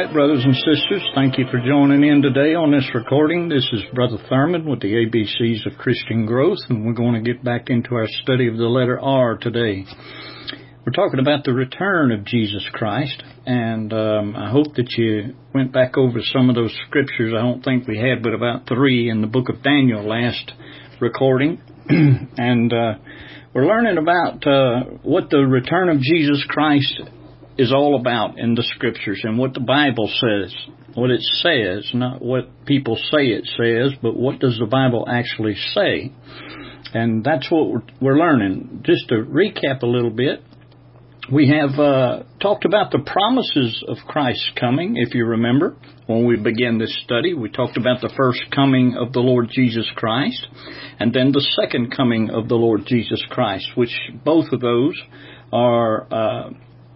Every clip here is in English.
right, brothers and sisters, thank you for joining in today on this recording. This is Brother Thurman with the ABCs of Christian Growth, and we're going to get back into our study of the letter R today. We're talking about the return of Jesus Christ, and I hope that you went back over some of those scriptures. I don't think we had but about 3 in the book of Daniel last recording, and we're learning about what the return of Jesus Christ is all about in the scriptures and what the Bible says, what it says, not what people say it says, but what does the Bible actually say. And that's what we're learning. Just to recap a little bit, we have talked about the promises of Christ's coming, if you remember. When we began this study, we talked about the first coming of the Lord Jesus Christ and then the second coming of the Lord Jesus Christ, which both of those are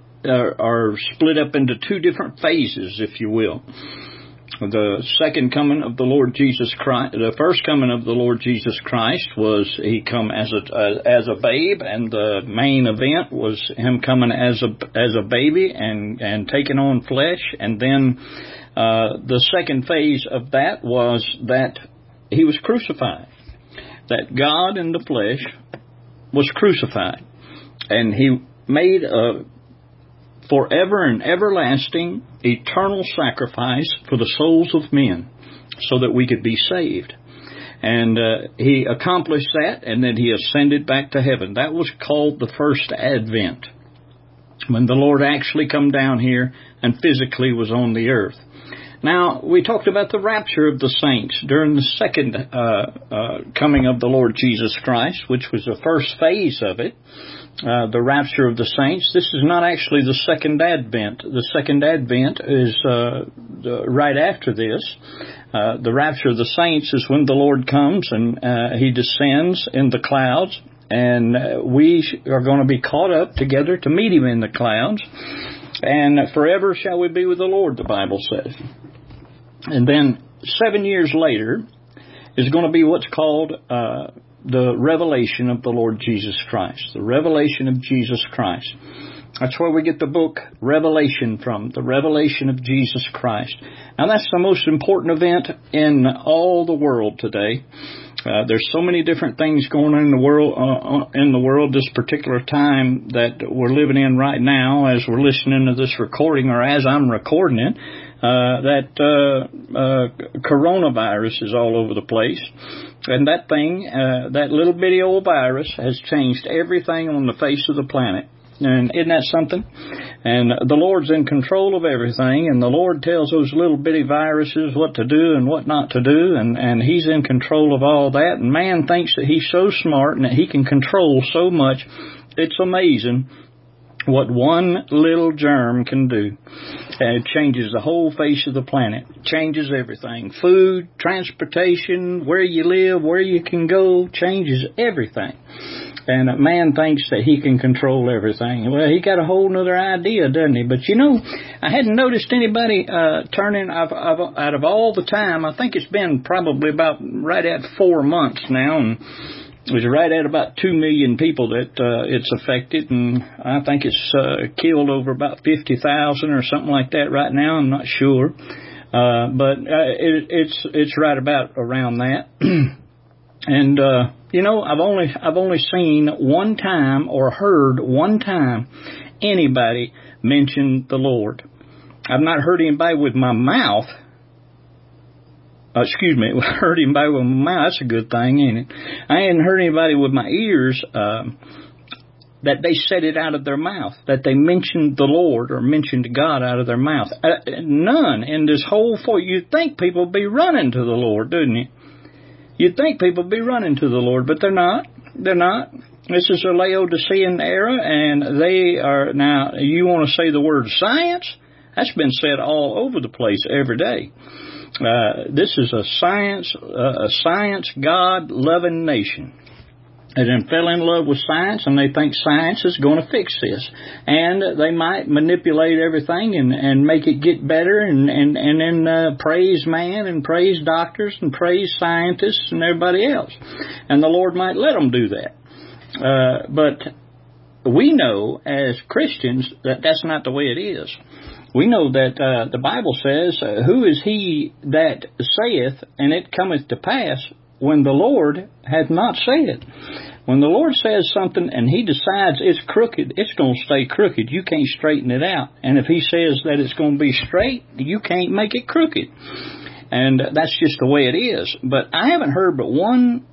split up into 2 different phases, if you will. The second coming of the Lord Jesus Christ, the first coming of the Lord Jesus Christ was He come as a babe, and the main event was Him coming as a baby and taking on flesh. And then the second phase of that was that He was crucified, that God in the flesh was crucified, and He made a forever and everlasting eternal sacrifice for the souls of men so that we could be saved. And He accomplished that, and then He ascended back to heaven. That was called the first advent, when the Lord actually come down here and physically was on the earth. Now, we talked about the rapture of the saints during the second coming of the Lord Jesus Christ, which was the first phase of it. The rapture of the saints. This is not actually the second advent. The second advent is right after this. The rapture of the saints is when the Lord comes and He descends in the clouds, and we are going to be caught up together to meet Him in the clouds, and forever shall we be with the Lord, the Bible says. And then 7 years later is going to be what's called the revelation of the Lord Jesus Christ. The revelation of Jesus Christ. That's where we get the book Revelation from. The revelation of Jesus Christ. Now that's the most important event in all the world today. There's so many different things going on in the world this particular time that we're living in right now, as we're listening to this recording, or as I'm recording it. Coronavirus is all over the place. And that thing, that little bitty old virus has changed everything on the face of the planet. And isn't that something? And the Lord's in control of everything, and the Lord tells those little bitty viruses what to do and what not to do, and He's in control of all that. And man thinks that he's so smart and that he can control so much. It's amazing what one little germ can do. And it changes the whole face of the planet. It changes everything. Food, transportation, where you live, where you can go, changes everything. And a man thinks that he can control everything. Well, he got a whole other idea, doesn't he? But you know, I hadn't noticed anybody turning, out of all the time, I think it's been probably about right at 4 months now, and it was right at about 2 million people that it's affected, and I think it's killed over about 50,000 or something like that right now. I'm not sure, but it's right about around that. And you know, I've only seen one time or heard one time anybody mention the Lord. I've not heard anybody with my mouth. Heard anybody with my mouth. That's a good thing, ain't it? I hadn't heard anybody with my ears that they said it out of their mouth, that they mentioned the Lord or mentioned God out of their mouth. None in this whole you'd think people would be running to the Lord, didn't you? You'd think people would be running to the Lord, but they're not. They're not. This is a Laodicean era, and they are now. You want to say the word science? That's been said all over the place every day. This is a science God-loving nation. And then fell in love with science, and they think science is going to fix this. And they might manipulate everything and make it get better, and then praise man and praise doctors and praise scientists and everybody else. And the Lord might let them do that. But we know as Christians that that's not the way it is. We know that the Bible says, who is he that saith, and it cometh to pass, when the Lord hath not said? When the Lord says something and he decides it's crooked, it's going to stay crooked. You can't straighten it out. And if he says that it's going to be straight, you can't make it crooked. And that's just the way it is. But I haven't heard but one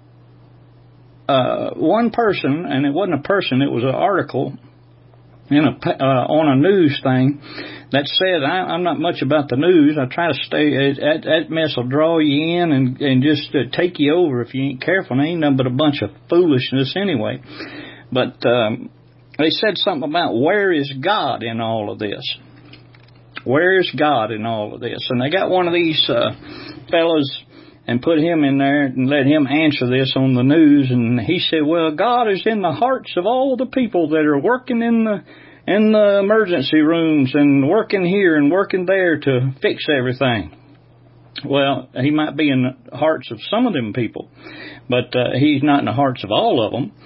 person, and it wasn't a person, it was an article in on a news thing that said, I'm not much about the news. I try to stay, that mess will draw you in and just take you over if you ain't careful. And ain't nothing but a bunch of foolishness anyway. But they said something about, where is God in all of this? Where is God in all of this? And they got one of these fellas and put him in there and let him answer this on the news. And he said, well, God is in the hearts of all the people that are working in the emergency rooms and working here and working there to fix everything. Well, he might be in the hearts of some of them people, but he's not in the hearts of all of them.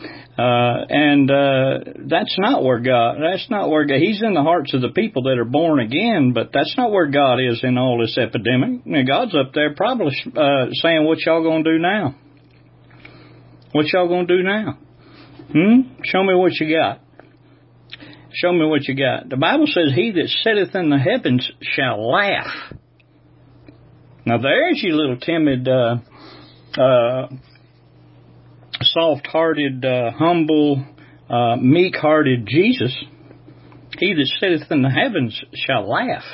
That's not where God, he's in the hearts of the people that are born again, but that's not where God is in all this epidemic. Now, God's up there probably saying, what y'all gonna do now? What y'all gonna do now? Show me what you got. Show me what you got. The Bible says, he that sitteth in the heavens shall laugh. Now there's your little timid, soft-hearted, humble, meek-hearted Jesus. He that sitteth in the heavens shall laugh.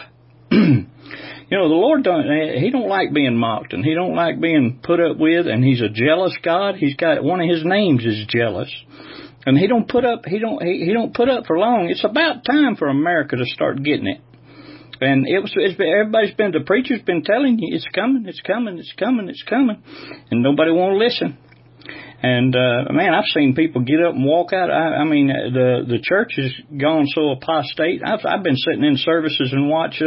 You know, the Lord he don't like being mocked, and he don't like being put up with, and he's a jealous God. He's got, one of his names is jealous. And he don't put up for long. It's about time for America to start getting it. And the preacher's been telling you, it's coming, it's coming, it's coming, it's coming. And nobody won't listen. And, man, I've seen people get up and walk out. I mean, the church has gone so apostate. I've been sitting in services and watch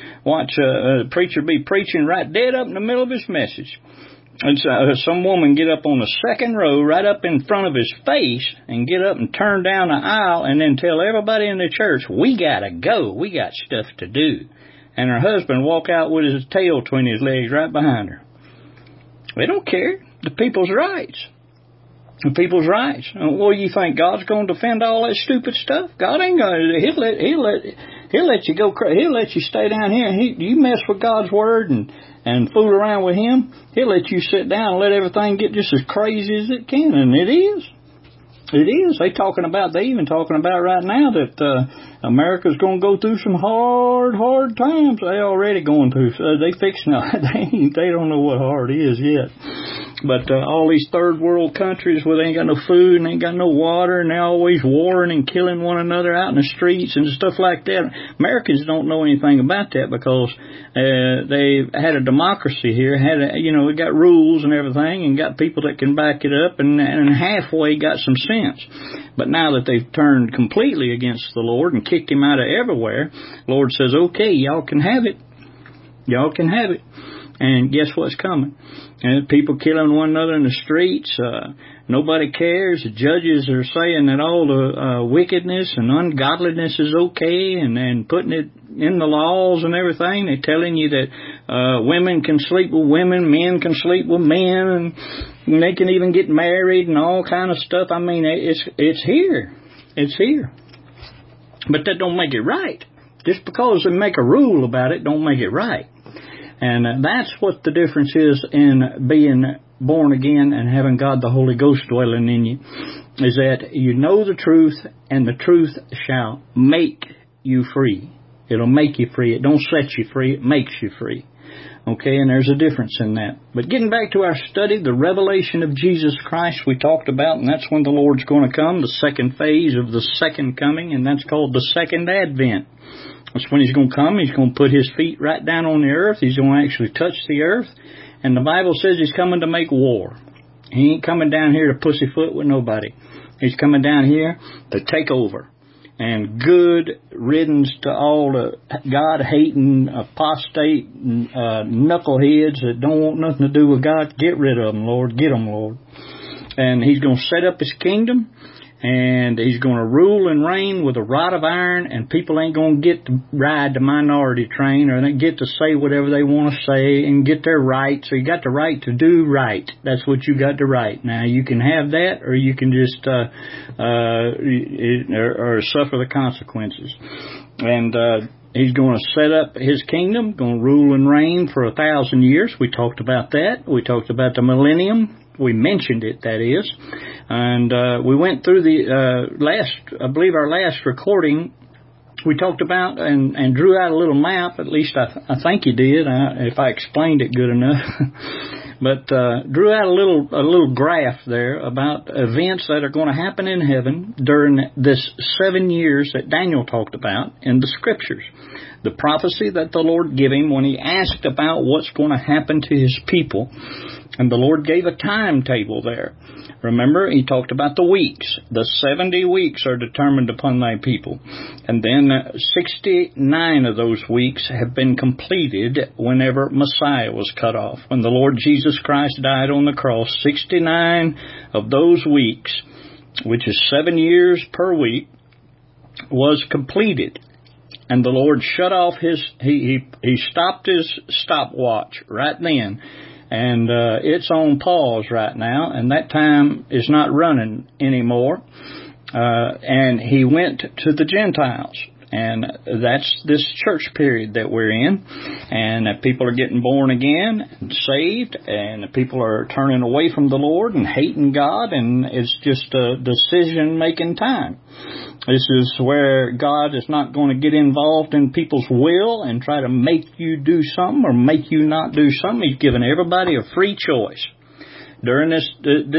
a preacher be preaching right dead up in the middle of his message. And so some woman get up on the second row right up in front of his face and get up and turn down the aisle and then tell everybody in the church, we gotta go, we got stuff to do. And her husband walk out with his tail between his legs right behind her. They don't care. The people's rights. The people's rights. Well, you think God's going to defend all that stupid stuff? God ain't going to. He'll let you go. He'll let you stay down here. You mess with God's word and fool around with him, he'll let you sit down and let everything get just as crazy as it can. And it is. It is. They even talking about right now that America's going to go through some hard times. They already going through. They fixing it. They don't know what hard is yet. But all these third world countries where they ain't got no food and ain't got no water and they're always warring and killing one another out in the streets and stuff like that. Americans don't know anything about that because they had a democracy here, we got rules and everything and got people that can back it up and halfway got some sense. But now that they've turned completely against the Lord and kicked him out of everywhere, the Lord says, okay, y'all can have it. Y'all can have it. And guess what's coming? And people killing one another in the streets. Nobody cares. The judges are saying that all the wickedness and ungodliness is okay and putting it in the laws and everything. They're telling you that women can sleep with women, men can sleep with men, and they can even get married and all kind of stuff. I mean, it's here. It's here. But that don't make it right. Just because they make a rule about it don't make it right. And that's what the difference is in being born again and having God the Holy Ghost dwelling in you, is that you know the truth and the truth shall make you free. It'll make you free. It don't set you free. It makes you free. Okay, and there's a difference in that. But getting back to our study, the revelation of Jesus Christ we talked about, and that's when the Lord's going to come, the second phase of the second coming, and that's called the second advent. That's when he's going to come. He's going to put his feet right down on the earth. He's going to actually touch the earth. And the Bible says he's coming to make war. He ain't coming down here to pussyfoot with nobody. He's coming down here to take over. And good riddance to all the God-hating, apostate, knuckleheads that don't want nothing to do with God. Get rid of them, Lord. Get them, Lord. And he's going to set up his kingdom. And he's going to rule and reign with a rod of iron, and people ain't going to get to ride the minority train, or they get to say whatever they want to say and get their right. So you got the right to do right. That's what you got the right. Now, you can have that, or you can just or suffer the consequences. And he's going to set up his kingdom, going to rule and reign for 1,000 years. We talked about that. We talked about the millennium. We mentioned it, that is. And we went through the I believe our last recording, we talked about and drew out a little map. At least I think you did, if I explained it good enough. But drew out a little graph there about events that are going to happen in heaven during this 7 years that Daniel talked about in the Scriptures. The prophecy that the Lord gave him when he asked about what's going to happen to his people. And the Lord gave a timetable there. Remember, he talked about the weeks. The 70 weeks are determined upon thy people. And then 69 of those weeks have been completed whenever Messiah was cut off. When the Lord Jesus Christ died on the cross, 69 of those weeks, which is 7 years per week, was completed. And the Lord shut off he stopped his stopwatch right then. And it's on pause right now, and that time is not running anymore. And he went to the Gentiles. And that's this church period that we're in. And people are getting born again and saved, and people are turning away from the Lord and hating God, and it's just a decision-making time. This is where God is not going to get involved in people's will and try to make you do something or make you not do something. He's given everybody a free choice. During this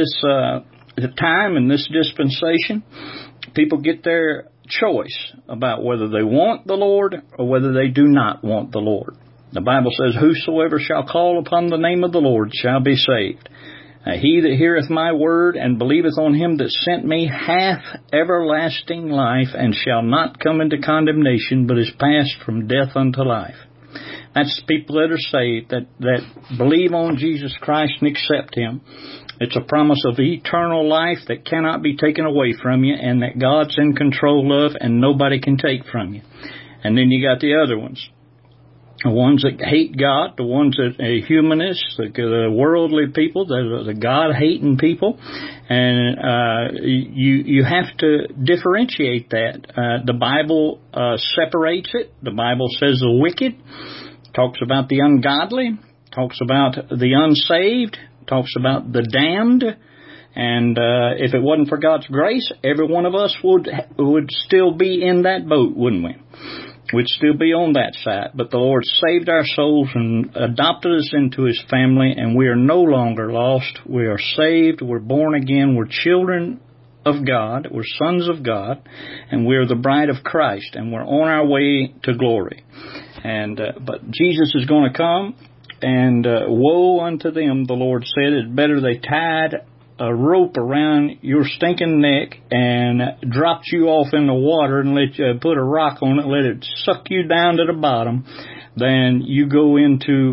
time and this dispensation, people get their choice about whether they want the Lord or whether they do not want the Lord. The Bible says, whosoever shall call upon the name of the Lord shall be saved. He that heareth my word and believeth on him that sent me hath everlasting life, and shall not come into condemnation, but is passed from death unto life. That's people that are saved, that believe on Jesus Christ and accept him. It's a promise of eternal life that cannot be taken away from you, and that God's in control of and nobody can take from you. And then you got the other ones. The ones that hate God, the ones that are humanists, the worldly people, the God-hating people. And you have to differentiate that. The Bible separates it. The Bible says the wicked, talks about the ungodly, talks about the unsaved, talks about the damned. And if it wasn't for God's grace, every one of us would still be in that boat, wouldn't we? We'd still be on that side. But the Lord saved our souls and adopted us into his family, and we are no longer lost. We are saved. We're born again. We're children of God. We're sons of God, and we're the bride of Christ, and we're on our way to glory. And but Jesus is going to come, and woe unto them, the Lord said. It's better they tied a rope around your stinking neck and dropped you off in the water and let you put a rock on it, let it suck you down to the bottom, than you go into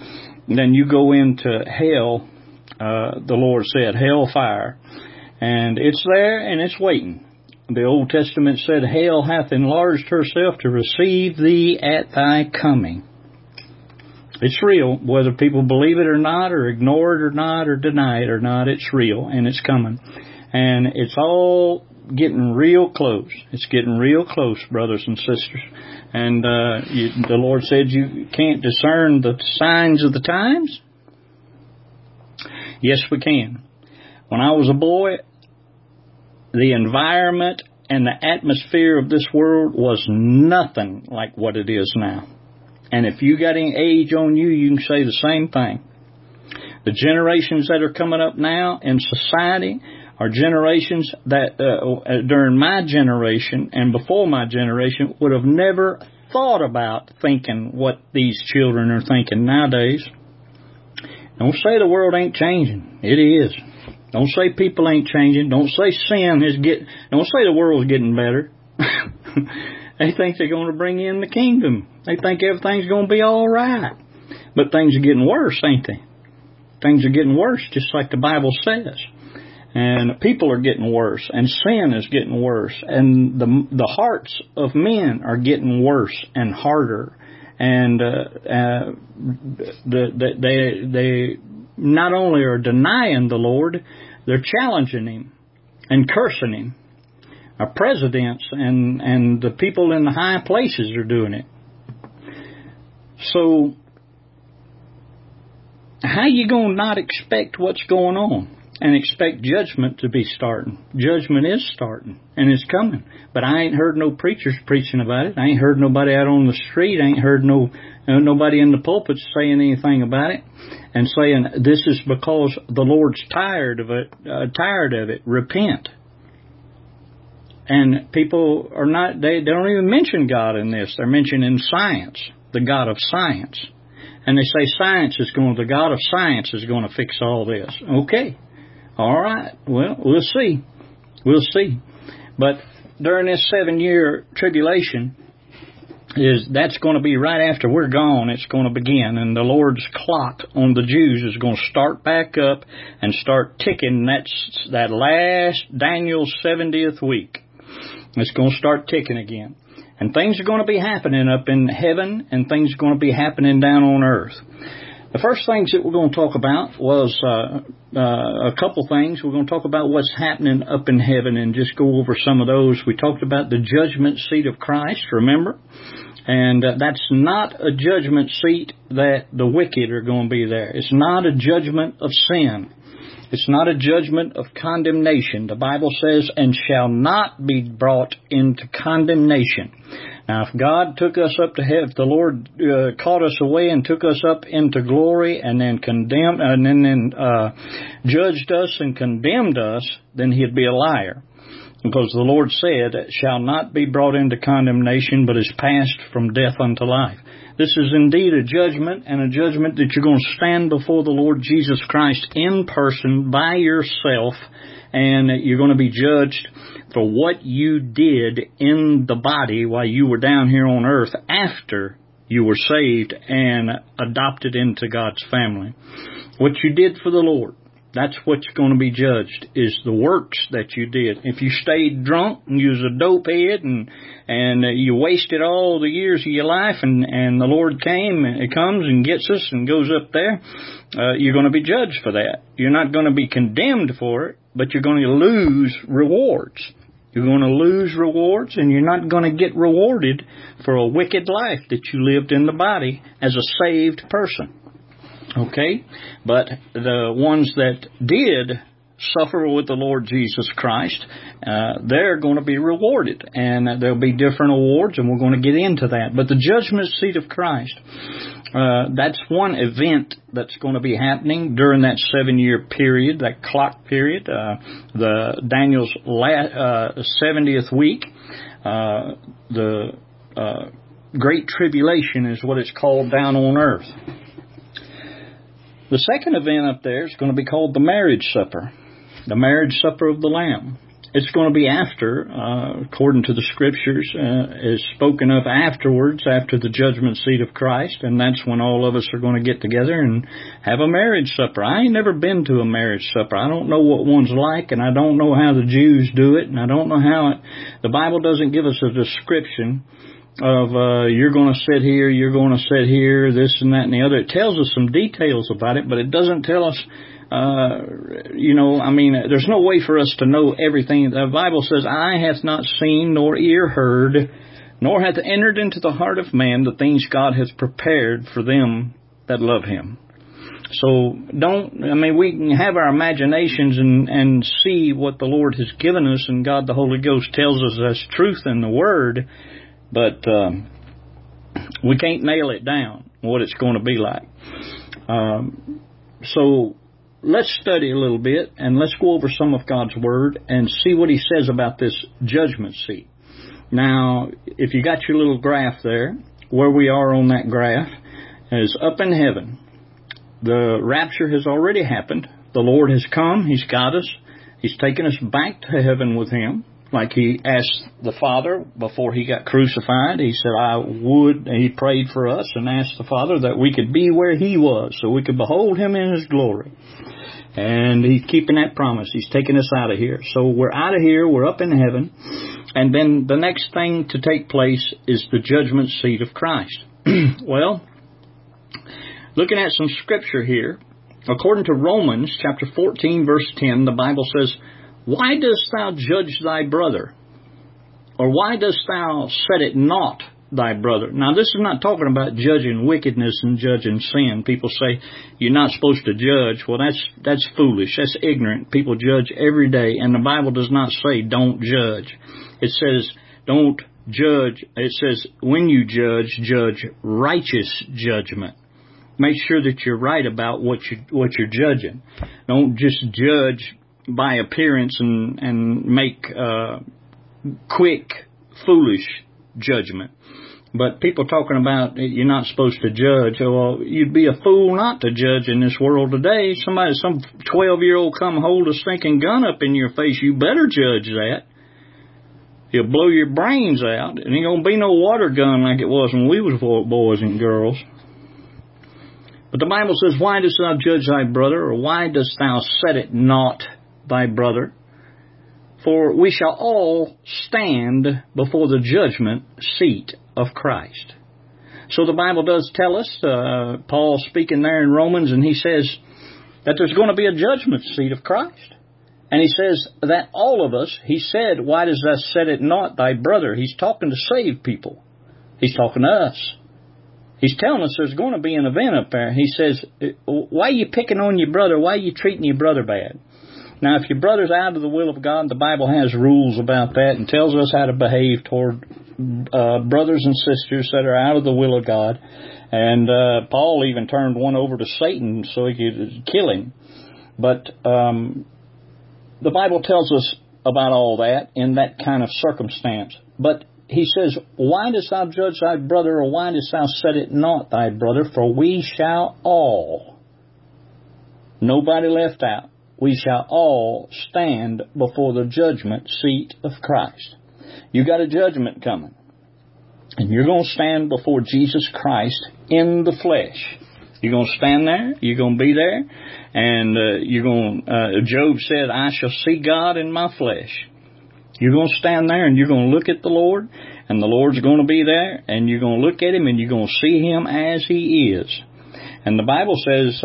hell. The Lord said, hellfire, and it's there and it's waiting. The Old Testament said, hell hath enlarged herself to receive thee at thy coming. It's real, whether people believe it or not, or ignore it or not, or deny it or not. It's real, and it's coming. And it's all getting real close. It's getting real close, brothers and sisters. And the Lord said you can't discern the signs of the times. Yes, we can. When I was a boy, the environment and the atmosphere of this world was nothing like what it is now. And if you got any age on you, you can say the same thing. The generations that are coming up now in society are generations that during my generation and before my generation would have never thought about thinking what these children are thinking nowadays. Don't say the world ain't changing. It is. Don't say people ain't changing. Don't say don't say the world's getting better. They think they're going to bring in the kingdom. They think everything's going to be all right. But things are getting worse, ain't they? Things are getting worse, just like the Bible says. And people are getting worse, and sin is getting worse, and the hearts of men are getting worse and harder, and they not only are denying the Lord, they're challenging Him and cursing Him. Our presidents and the people in the high places are doing it. So how you gonna not expect what's going on and expect judgment to be starting? Judgment is starting, and it's coming. But I ain't heard no preachers preaching about it. I ain't heard nobody out on the street. I ain't heard nobody in the pulpits saying anything about it and saying this is because the Lord's tired of it. Repent. And people are not, they don't even mention God in this. They're mentioning science, the God of science. And they say the God of science is going to fix all this. Okay. All right. Well, we'll see. We'll see. But during this 7-year tribulation, that's going to be right after we're gone. It's going to begin. And the Lord's clock on the Jews is going to start back up and start ticking. That's that last Daniel's 70th week. It's going to start ticking again. And things are going to be happening up in heaven, and things are going to be happening down on earth. The first things that we're going to talk about was a couple things. We're going to talk about what's happening up in heaven and just go over some of those. We talked about the judgment seat of Christ, remember? And that's not a judgment seat that the wicked are going to be there. It's not a judgment of sin. It's not a judgment of condemnation. The Bible says, and shall not be brought into condemnation. Now, if God took us up to heaven, if the Lord caught us away and took us up into glory and then condemned, and then judged us and condemned us, then He'd be a liar. Because the Lord said, shall not be brought into condemnation, but is passed from death unto life. This is indeed a judgment, and a judgment that you're going to stand before the Lord Jesus Christ in person by yourself, and you're going to be judged for what you did in the body while you were down here on earth after you were saved and adopted into God's family. What you did for the Lord. That's what's going to be judged, is the works that you did. If you stayed drunk and you was a dope head and you wasted all the years of your life and the Lord comes and gets us and goes up there, you're going to be judged for that. You're not going to be condemned for it, but you're going to lose rewards. You're going to lose rewards, and you're not going to get rewarded for a wicked life that you lived in the body as a saved person. Okay, but the ones that did suffer with the Lord Jesus Christ, they're going to be rewarded, and there'll be different awards, and we're going to get into that. But the judgment seat of Christ, that's one event that's going to be happening during that 7-year period, that clock period, the Daniel's 70th week. The Great Tribulation is what it's called down on earth. The second event up there is going to be called the marriage supper. The marriage supper of the Lamb. It's going to be after, according to the Scriptures, is spoken of afterwards, after the judgment seat of Christ, and that's when all of us are going to get together and have a marriage supper. I ain't never been to a marriage supper. I don't know what one's like, and I don't know how the Jews do it, and I don't know how it... The Bible doesn't give us a description of you're going to sit here, you're going to sit here, this and that and the other. It tells us some details about it, but it doesn't tell us, there's no way for us to know everything. The Bible says, eye hath not seen, nor ear heard, nor hath entered into the heart of man the things God hath prepared for them that love Him. So we can have our imaginations and see what the Lord has given us, and God the Holy Ghost tells us as truth in the Word, but we can't nail it down, what it's going to be like. So let's study a little bit, and let's go over some of God's Word and see what He says about this judgment seat. Now, if you got your little graph there, where we are on that graph is up in heaven. The rapture has already happened. The Lord has come. He's got us. He's taken us back to heaven with Him. Like He asked the Father before He got crucified. He said, He prayed for us and asked the Father that we could be where He was, so we could behold Him in His glory. And He's keeping that promise. He's taking us out of here. So we're out of here. We're up in heaven. And then the next thing to take place is the judgment seat of Christ. Well, looking at some scripture here, according to Romans chapter 14, verse 10, the Bible says, "Why dost thou judge thy brother? Or why dost thou set it not thy brother?" Now, this is not talking about judging wickedness and judging sin. People say you're not supposed to judge. Well, that's foolish. That's ignorant. People judge every day, and the Bible does not say don't judge. It says don't judge. It says when you judge, judge righteous judgment. Make sure that you're right about what you're judging. Don't just judge by appearance and make quick, foolish judgment. But people talking about you're not supposed to judge. Well, you'd be a fool not to judge in this world today. Some 12-year-old come hold a stinking gun up in your face, you better judge that. He'll blow your brains out. It ain't going to be no water gun like it was when we was boys and girls. But the Bible says, "Why dost thou judge thy brother, or why dost thou set it not thy brother? For we shall all stand before the judgment seat of Christ." So the Bible does tell us, Paul speaking there in Romans, and he says that there's going to be a judgment seat of Christ. And he says that all of us, he said, "Why does thou set it not thy brother?" He's talking to saved people. He's talking to us. He's telling us there's going to be an event up there. He says, why are you picking on your brother? Why are you treating your brother bad? Now, if your brother's out of the will of God, the Bible has rules about that and tells us how to behave toward brothers and sisters that are out of the will of God. And Paul even turned one over to Satan so he could kill him. But the Bible tells us about all that in that kind of circumstance. But he says, "Why dost thou judge thy brother, or why dost thou set it not thy brother? For we shall all," nobody left out, "we shall all stand before the judgment seat of Christ." You got a judgment coming. And you're going to stand before Jesus Christ in the flesh. You're going to stand there. You're going to be there. And Job said, "I shall see God in my flesh." You're going to stand there and you're going to look at the Lord, and the Lord's going to be there, and you're going to look at Him and you're going to see Him as He is. And the Bible says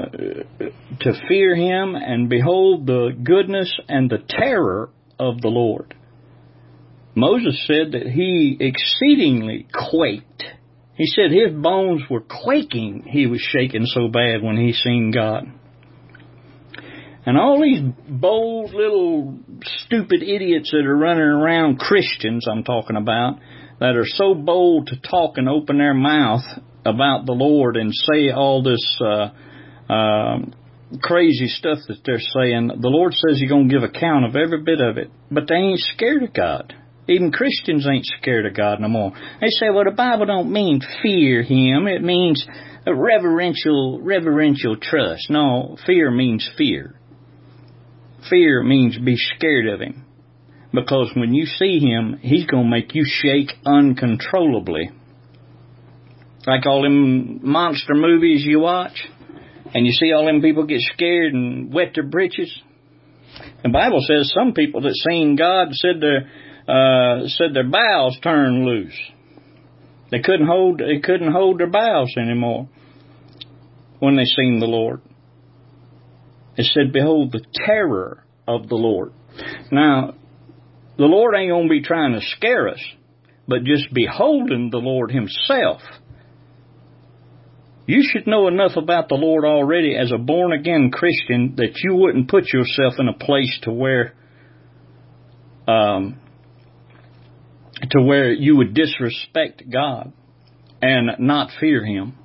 to fear Him and behold the goodness and the terror of the Lord. Moses said that he exceedingly quaked. He said his bones were quaking. He was shaking so bad when he seen God. And all these bold little stupid idiots that are running around, Christians I'm talking about, that are so bold to talk and open their mouth about the Lord and say all this crazy stuff that they're saying. The Lord says He's going to give account of every bit of it. But they ain't scared of God. Even Christians ain't scared of God no more. They say, well, the Bible don't mean fear Him. It means a reverential trust. No, fear means fear. Fear means be scared of Him. Because when you see Him, He's going to make you shake uncontrollably. Like all them monster movies you watch, and you see all them people get scared and wet their britches. The Bible says some people that seen God said their bowels turned loose. They couldn't hold their bowels anymore when they seen the Lord. It said, "Behold the terror of the Lord." Now, the Lord ain't going to be trying to scare us, but just beholding the Lord Himself. You should know enough about the Lord already as a born-again Christian that you wouldn't put yourself in a place to where you would disrespect God and not fear Him.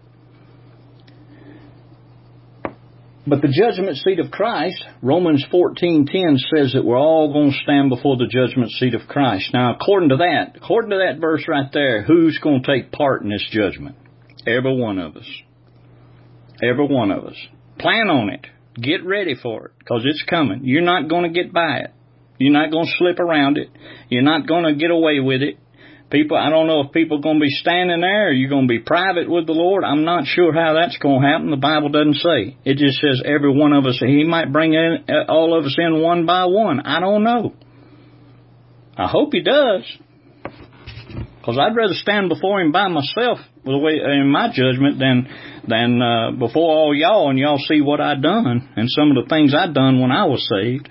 But the judgment seat of Christ, Romans 14:10 says that we're all going to stand before the judgment seat of Christ. Now, according to that verse right there, who's going to take part in this judgment? Every one of us. Every one of us. Plan on it. Get ready for it, because it's coming. You're not going to get by it. You're not going to slip around it. You're not going to get away with it. People, I don't know if people are going to be standing there or you're going to be private with the Lord. I'm not sure how that's going to happen. The Bible doesn't say. It just says every one of us, He might bring in, all of us in one by one. I don't know. I hope He does. Because I'd rather stand before Him by myself, the way in my judgment, than before all y'all, and y'all see what I done and some of the things I done when I was saved.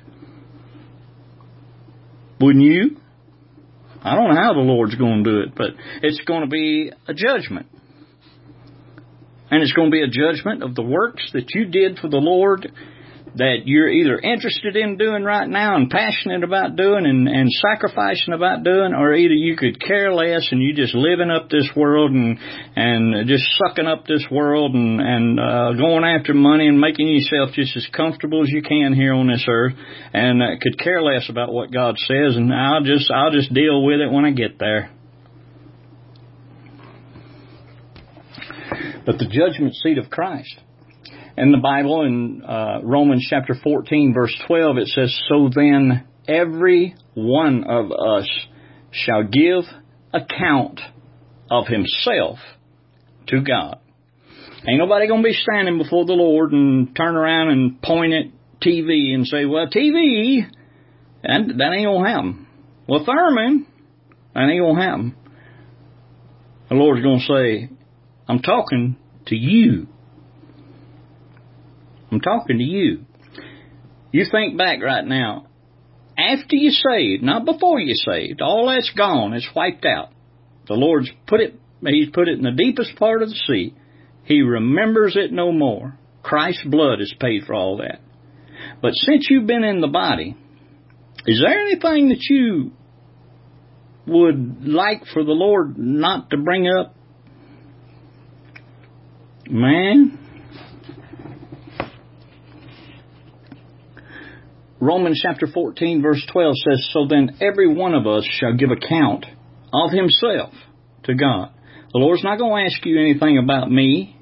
Wouldn't you? I don't know how the Lord's going to do it, but it's going to be a judgment. And it's going to be a judgment of the works that you did for the Lord that you're either interested in doing right now and passionate about doing and sacrificing about doing, or either you could care less and you just living up this world and just sucking up this world and going after money and making yourself just as comfortable as you can here on this earth, and could care less about what God says, and I'll just deal with it when I get there. But the judgment seat of Christ. In the Bible, in Romans chapter 14, verse 12, it says, "So then every one of us shall give account of himself to God." Ain't nobody going to be standing before the Lord and turn around and point at TV and say, "Well, TV, that ain't going to happen." "Well, Thurman, that ain't going to happen." The Lord's going to say, "I'm talking to you. I'm talking to you." You think back right now. After you're saved, not before you're saved. All that's gone. It's wiped out. The Lord's He's put it in the deepest part of the sea. He remembers it no more. Christ's blood has paid for all that. But since you've been in the body, is there anything that you would like for the Lord not to bring up? Man, Romans chapter 14 verse 12 says, "So then every one of us shall give account of himself to God." The Lord's not going to ask you anything about me.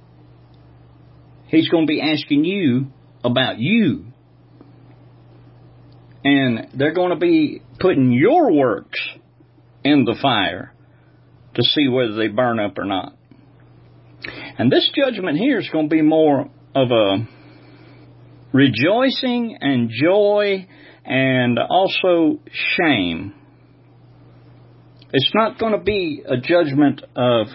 He's going to be asking you about you. And they're going to be putting your works in the fire to see whether they burn up or not. And this judgment here is going to be more of a rejoicing and joy and also shame. It's not going to be a judgment of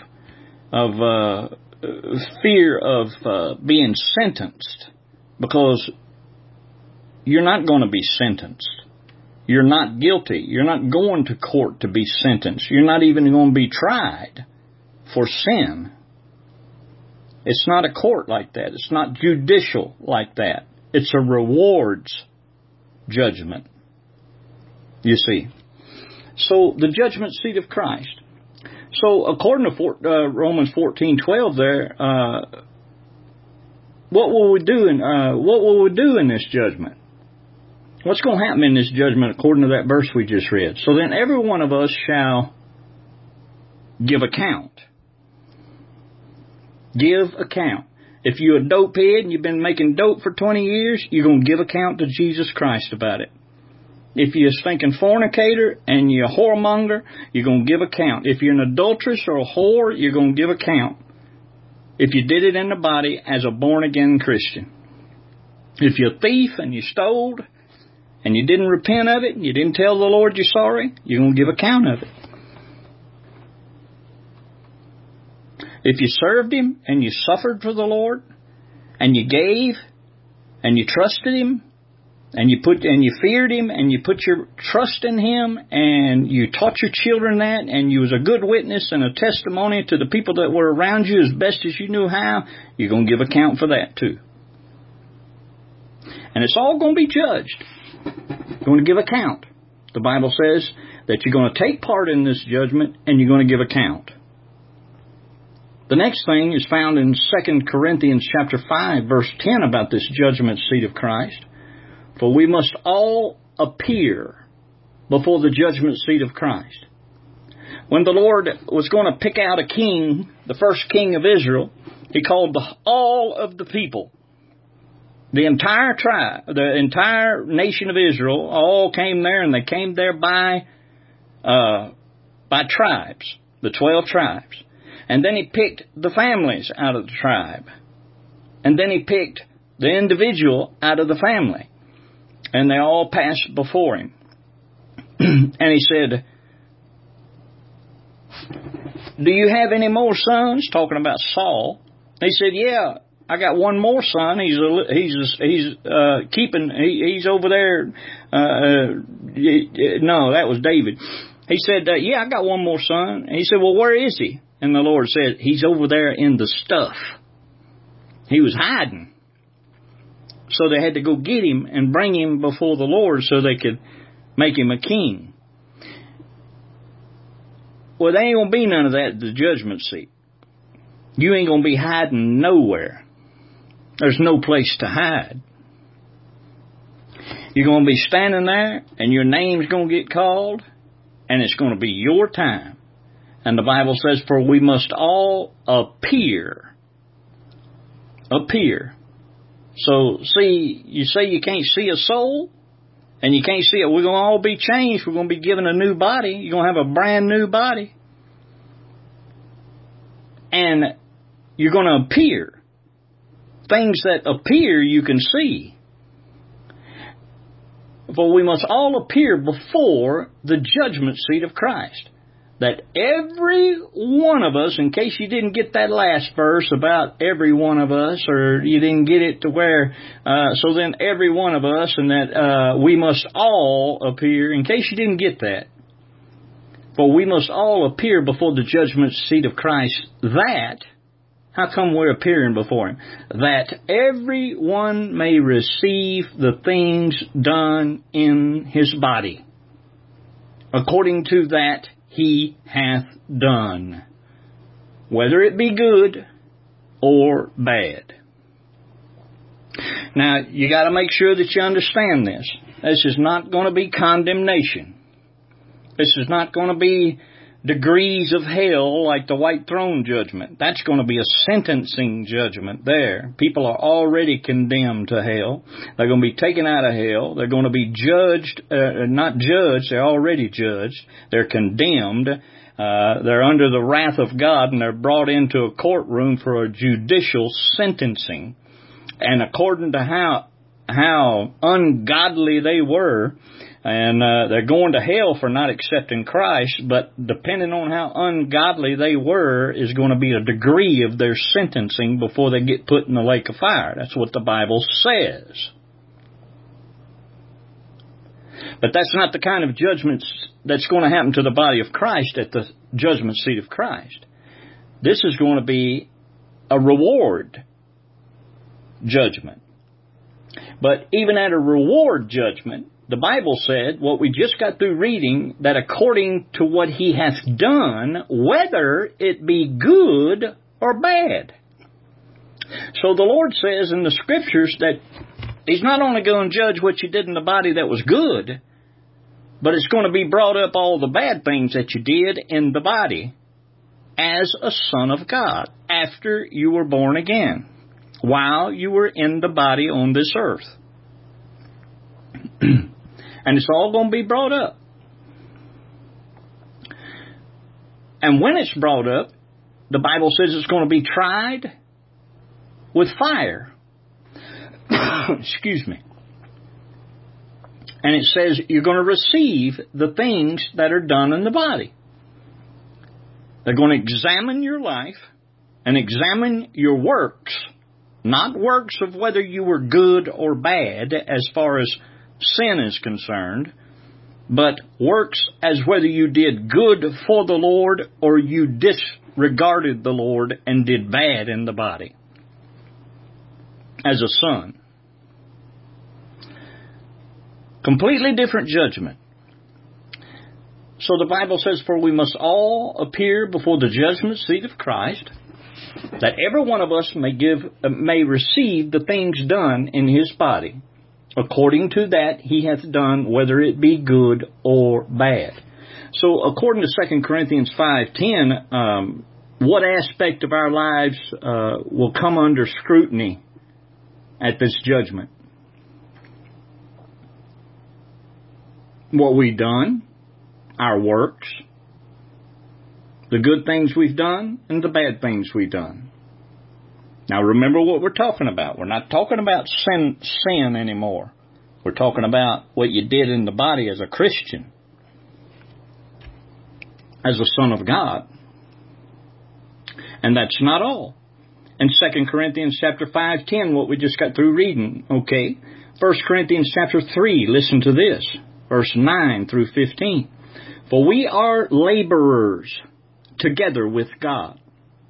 fear of being sentenced, because you're not going to be sentenced. You're not guilty. You're not going to court to be sentenced. You're not even going to be tried for sin. It's not a court like that. It's not judicial like that. It's a rewards judgment, you see. So, the judgment seat of Christ. So, according to Romans 14:12 there, what will we do in this judgment? What's going to happen in this judgment according to that verse we just read? "So then every one of us shall give account." Give account. If you're a dope head and you've been making dope for 20 years, you're going to give account to Jesus Christ about it. If you're a stinking fornicator and you're a whoremonger, you're going to give account. If you're an adulteress or a whore, you're going to give account. If you did it in the body as a born-again Christian. If you're a thief and you stole and you didn't repent of it and you didn't tell the Lord you're sorry, you're going to give account of it. If you served Him and you suffered for the Lord and you gave and you trusted Him and you feared Him and you put your trust in Him and you taught your children that and you was a good witness and a testimony to the people that were around you as best as you knew how, you're going to give account for that too. And it's all going to be judged. You're going to give account. The Bible says that you're going to take part in this judgment and you're going to give account. The next thing is found in 2 Corinthians chapter 5, verse 10 about this judgment seat of Christ. "For we must all appear before the judgment seat of Christ." When the Lord was going to pick out a king, the first king of Israel, He called all of the people. The entire tribe, the entire nation of Israel, all came there, and they came there by by tribes, the 12 tribes. And then He picked the families out of the tribe. And then He picked the individual out of the family. And they all passed before Him. And He said, do you have any more sons? Talking about Saul. He said, yeah, I got one more son. He's over there. No, that was David. He said, yeah, I got one more son. And he said, well, where is he? And the Lord said, he's over there in the stuff. He was hiding. So they had to go get him and bring him before the Lord so they could make him a king. Well, there ain't going to be none of that at the judgment seat. You ain't going to be hiding nowhere. There's no place to hide. You're going to be standing there and your name's going to get called and it's going to be your time. And the Bible says, for we must all appear. Appear. So, see, you say you can't see a soul and you can't see it. We're going to all be changed. We're going to be given a new body. You're going to have a brand new body. And you're going to appear. Things that appear you can see. For we must all appear before the judgment seat of Christ. That every one of us, in case you didn't get that last verse about every one of us, or you didn't get it to where, so then every one of us, and that we must all appear, in case you didn't get that. For we must all appear before the judgment seat of Christ, that, how come we're appearing before Him? That everyone may receive the things done in his body, according to that he hath done, whether it be good or bad. Now, you got to make sure that you understand this. This is not going to be condemnation. This is not going to be degrees of hell like the white throne judgment. That's going to be a sentencing judgment there. People are already condemned to hell. They're going to be taken out of hell. They're going to be judged, not judged, they're already judged. They're condemned. They're under the wrath of God, and they're brought into a courtroom for a judicial sentencing. And according to how ungodly they were, and they're going to hell for not accepting Christ, but depending on how ungodly they were is going to be a degree of their sentencing before they get put in the lake of fire. That's what the Bible says. But that's not the kind of judgments that's going to happen to the body of Christ at the judgment seat of Christ. This is going to be a reward judgment. But even at a reward judgment, the Bible said, what we just got through reading, that according to what he hath done, whether it be good or bad. So the Lord says in the Scriptures that He's not only going to judge what you did in the body that was good, but it's going to be brought up all the bad things that you did in the body as a son of God after you were born again, while you were in the body on this earth. And it's all going to be brought up. And when it's brought up, the Bible says it's going to be tried with fire. Excuse me. And it says you're going to receive the things that are done in the body. They're going to examine your life and examine your works. Not works of whether you were good or bad as far as sin is concerned, but works as whether you did good for the Lord or you disregarded the Lord and did bad in the body as a son. Completely different judgment. So the Bible says, for we must all appear before the judgment seat of Christ, that every one of us may receive the things done in His body, according to that He hath done, whether it be good or bad. So according to 2 Corinthians 5:10, what aspect of our lives will come under scrutiny at this judgment? What we done, our works, The good things we've done and the bad things we've done. Now remember what we're talking about. We're not talking about sin anymore. We're talking about what you did in the body as a Christian, as a son of God. And that's not all. In 2 Corinthians chapter 5:10, what we just got through reading, okay? 1 Corinthians chapter 3, listen to this, verse 9 through 15. For we are laborers together with God.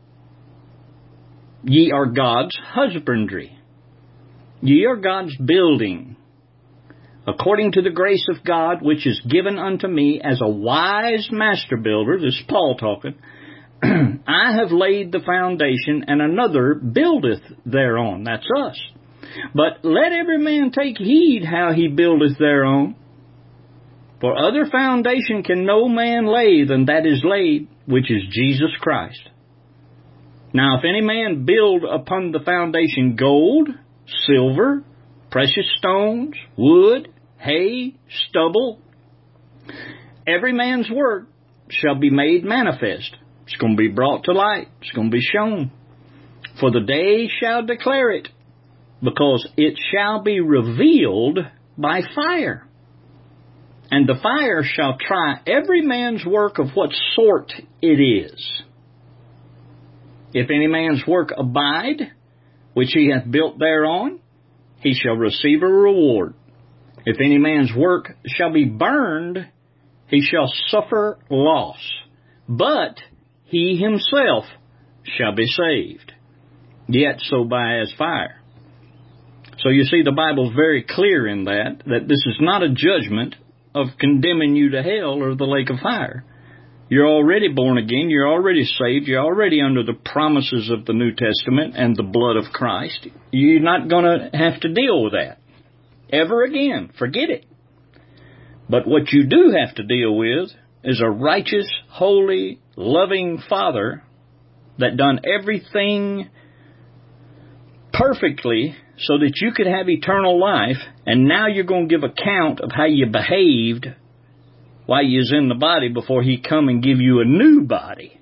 Ye are God's husbandry. Ye are God's building. According to the grace of God, which is given unto me as a wise master builder, this is Paul talking, I have laid the foundation, and another buildeth thereon. That's us. But let every man take heed how he buildeth thereon. For other foundation can no man lay than that is laid, which is Jesus Christ. Now if any man build upon the foundation gold, silver, precious stones, wood, hay, stubble, every man's work shall be made manifest. It's going to be brought to light. It's going to be shown. For the day shall declare it, because it shall be revealed by fire. And the fire shall try every man's work of what sort it is. If any man's work abide, which he hath built thereon, he shall receive a reward. If any man's work shall be burned, he shall suffer loss. But he himself shall be saved, yet so by as fire. So you see, the Bible's very clear in that this is not a judgment of condemning you to hell or the lake of fire. You're already born again. You're already saved. You're already under the promises of the New Testament and the blood of Christ. You're not going to have to deal with that ever again. Forget it. But what you do have to deal with is a righteous, holy, loving Father that done everything perfectly so that you could have eternal life, and now you're going to give account of how you behaved while you was in the body before He come and give you a new body.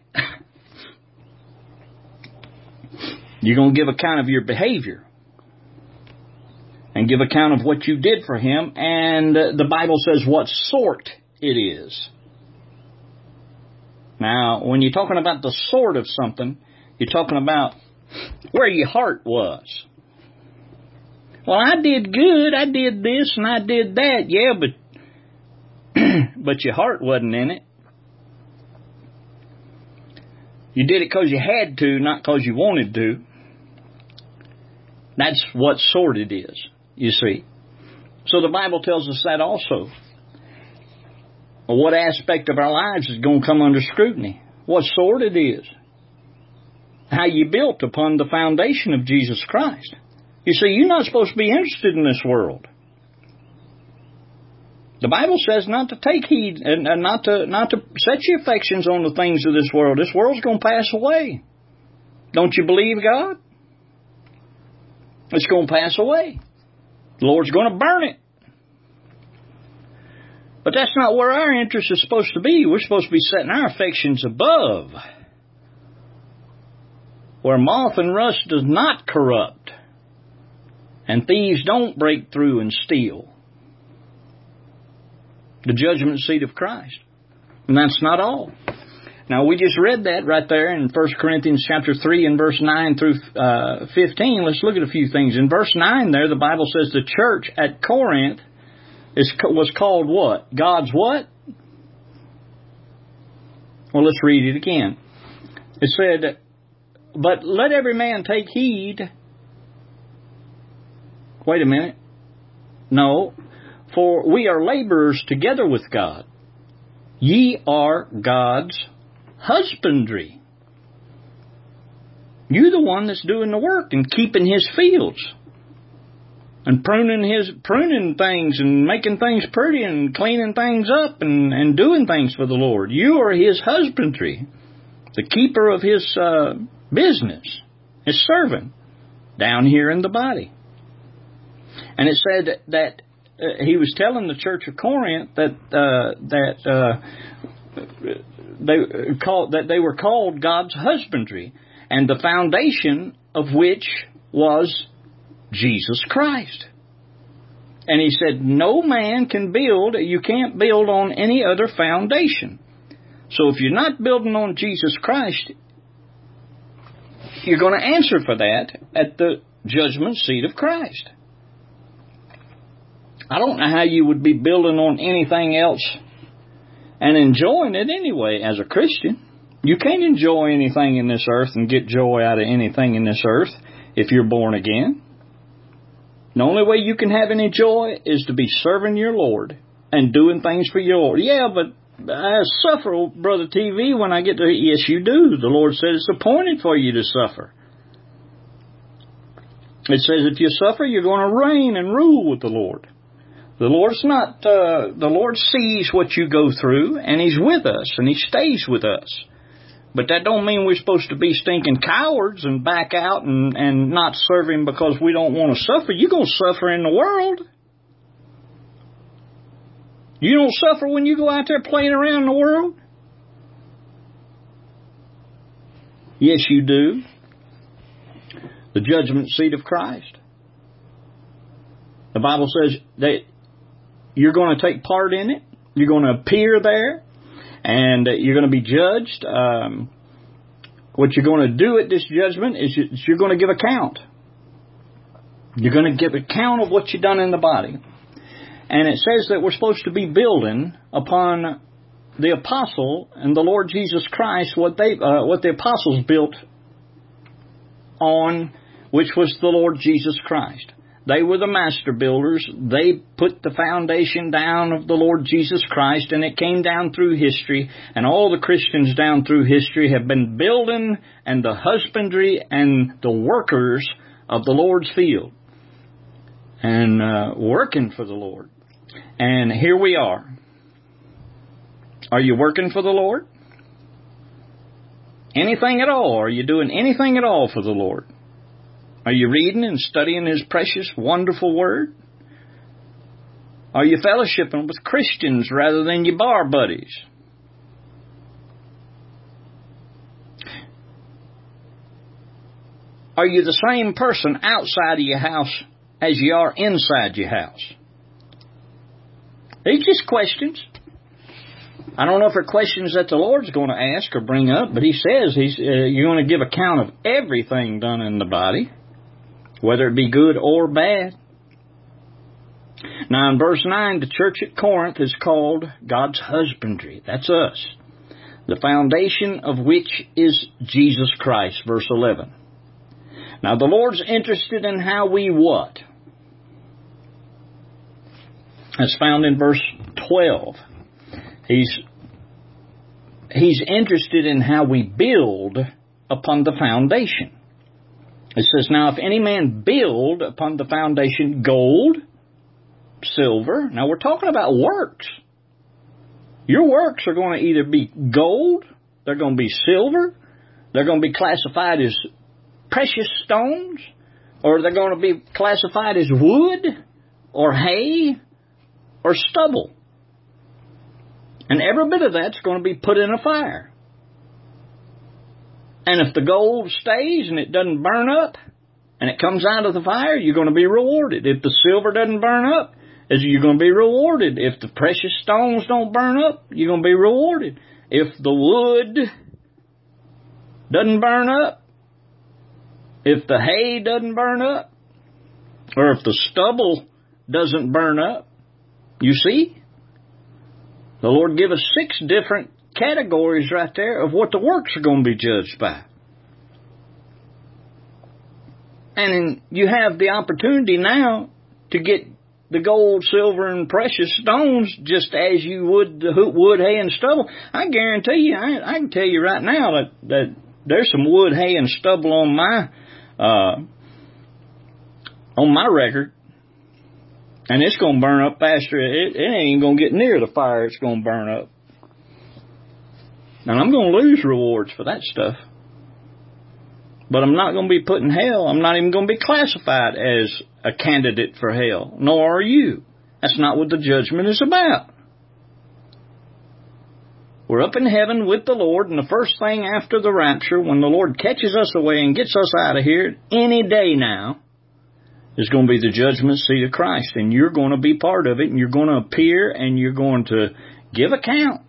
You're going to give account of your behavior and give account of what you did for Him, and the Bible says what sort it is. Now, when you're talking about the sort of something, you're talking about where your heart was. Well, I did good, I did this, and I did that. Yeah, but your heart wasn't in it. You did it because you had to, not because you wanted to. That's what sort it is, you see. So the Bible tells us that also. Well, what aspect of our lives is going to come under scrutiny? What sort it is? How you built upon the foundation of Jesus Christ. You see, you're not supposed to be interested in this world. The Bible says not to take heed and not to set your affections on the things of this world. This world's going to pass away. Don't you believe God? It's going to pass away. The Lord's going to burn it. But that's not where our interest is supposed to be. We're supposed to be setting our affections above, where moth and rust does not corrupt, and thieves don't break through and steal. The judgment seat of Christ. And that's not all. Now, we just read that right there in 1 Corinthians chapter 3 and verse 9 through 15. Let's look at a few things. In verse 9 there, the Bible says the church at Corinth was called what? God's what? Well, let's read it again. It said, but let every man take heed. Wait a minute. No. For we are laborers together with God. Ye are God's husbandry. You're the one that's doing the work and keeping His fields. And pruning things and making things pretty and cleaning things up and doing things for the Lord. You are His husbandry, the keeper of His business, His servant, down here in the body. And it said that he was telling the church of Corinth that they were called God's husbandry, and the foundation of which was Jesus Christ. And he said, no man can build, you can't build on any other foundation. So if you're not building on Jesus Christ, you're going to answer for that at the judgment seat of Christ. I don't know how you would be building on anything else and enjoying it anyway as a Christian. You can't enjoy anything in this earth and get joy out of anything in this earth if you're born again. The only way you can have any joy is to be serving your Lord and doing things for your Lord. Yeah, but I suffer, Brother TV, when I get to... Yes, you do. The Lord said it's appointed for you to suffer. It says if you suffer, you're going to reign and rule with the Lord. The Lord's not... the Lord sees what you go through, and He's with us, and He stays with us. But that don't mean we're supposed to be stinking cowards and back out and not serve Him because we don't want to suffer. You're going to suffer in the world. You don't suffer when you go out there playing around in the world? Yes, you do. The judgment seat of Christ. The Bible says that you're going to take part in it. You're going to appear there. And you're going to be judged. What you're going to do at this judgment is you're going to give account. You're going to give account of what you've done in the body. And it says that we're supposed to be building upon the apostle and the Lord Jesus Christ, what the apostles built on, which was the Lord Jesus Christ. They were the master builders. They put the foundation down of the Lord Jesus Christ, and it came down through history. And all the Christians down through history have been building and the husbandry and the workers of the Lord's field and working for the Lord. And here we are. Are you working for the Lord? Anything at all? Are you doing anything at all for the Lord? Are you reading and studying His precious, wonderful Word? Are you fellowshipping with Christians rather than your bar buddies? Are you the same person outside of your house as you are inside your house? These just questions. I don't know if they're questions that the Lord's going to ask or bring up, but He says you're going to give account of everything done in the body, whether it be good or bad. Now in verse 9, the church at Corinth is called God's husbandry. That's us. The foundation of which is Jesus Christ, verse 11. Now the Lord's interested in how we what? That's found in verse 12. He's interested in how we build upon the foundation. It says, now if any man build upon the foundation gold, silver. Now we're talking about works. Your works are going to either be gold, they're going to be silver, they're going to be classified as precious stones, or they're going to be classified as wood, or hay, or stubble. And every bit of that's going to be put in a fire. And if the gold stays and it doesn't burn up, and it comes out of the fire, you're going to be rewarded. If the silver doesn't burn up, you're going to be rewarded. If the precious stones don't burn up, you're going to be rewarded. If the wood doesn't burn up, if the hay doesn't burn up, or if the stubble doesn't burn up, you see? The Lord gave us 6 different categories right there of what the works are going to be judged by. And you have the opportunity now to get the gold, silver, and precious stones just as you would the wood, hay, and stubble. I guarantee you, I can tell you right now that there's some wood, hay, and stubble on my record. And it's going to burn up faster. It ain't going to get near the fire it's going to burn up. And I'm going to lose rewards for that stuff. But I'm not going to be put in hell. I'm not even going to be classified as a candidate for hell. Nor are you. That's not what the judgment is about. We're up in heaven with the Lord, and the first thing after the rapture, when the Lord catches us away and gets us out of here any day now, is going to be the judgment seat of Christ. And you're going to be part of it, and you're going to appear, and you're going to give account.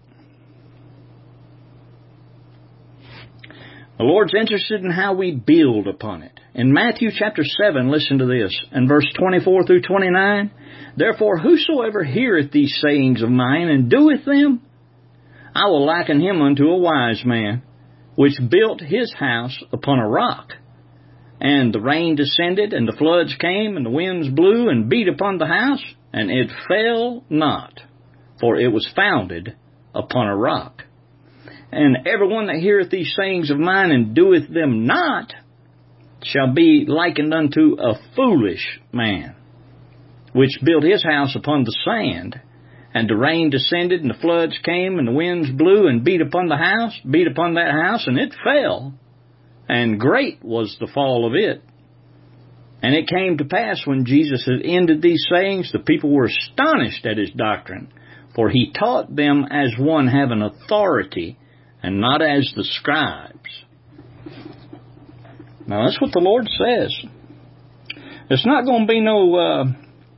The Lord's interested in how we build upon it. In Matthew chapter 7, listen to this, in verse 24 through 29, "Therefore whosoever heareth these sayings of mine and doeth them, I will liken him unto a wise man, which built his house upon a rock. And the rain descended, and the floods came, and the winds blew and beat upon the house, and it fell not, for it was founded upon a rock. And everyone that heareth these sayings of mine and doeth them not shall be likened unto a foolish man, which built his house upon the sand. And the rain descended, and the floods came, and the winds blew and beat upon that house, and it fell. And great was the fall of it. And it came to pass, when Jesus had ended these sayings, the people were astonished at his doctrine, for he taught them as one having authority, and not as the scribes." Now that's what the Lord says. It's not going to be no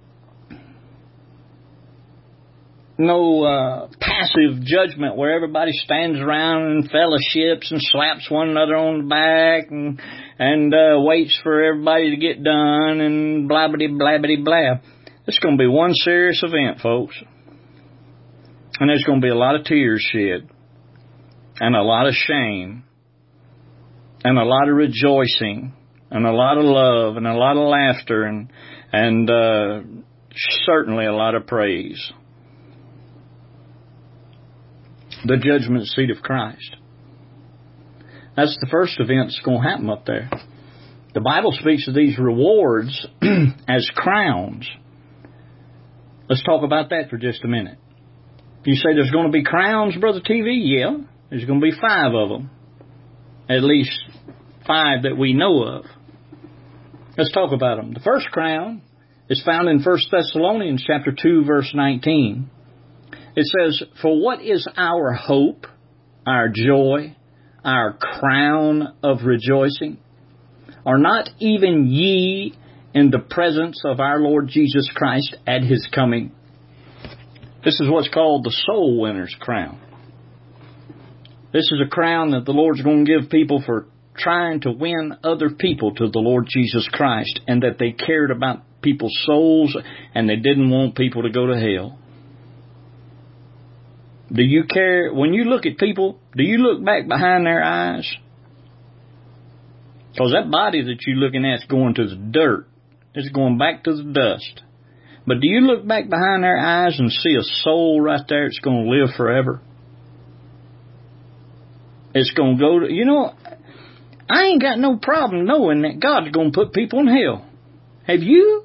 passive judgment where everybody stands around and fellowships and slaps one another on the back and waits for everybody to get done and blah. It's going to be one serious event, folks. And there's going to be a lot of tears shed, and a lot of shame, and a lot of rejoicing, and a lot of love, and a lot of laughter, and certainly a lot of praise. The judgment seat of Christ. That's the first event that's going to happen up there. The Bible speaks of these rewards as crowns. Let's talk about that for just a minute. You say there's going to be crowns, Brother TV? Yeah, there's going to be 5 of them. At least 5 that we know of. Let's talk about them. The first crown is found in 1 Thessalonians chapter 2, verse 19. It says, "For what is our hope, our joy, our crown of rejoicing? Are not even ye in the presence of our Lord Jesus Christ at his coming?" This is what's called the soul winner's crown. This is a crown that the Lord's going to give people for trying to win other people to the Lord Jesus Christ, and that they cared about people's souls and they didn't want people to go to hell. Do you care, when you look at people, do you look back behind their eyes? Because that body that you're looking at is going to the dirt. It's going back to the dust. But do you look back behind their eyes and see a soul right there that's going to live forever? It's going to go to, I ain't got no problem knowing that God's going to put people in hell. Have you?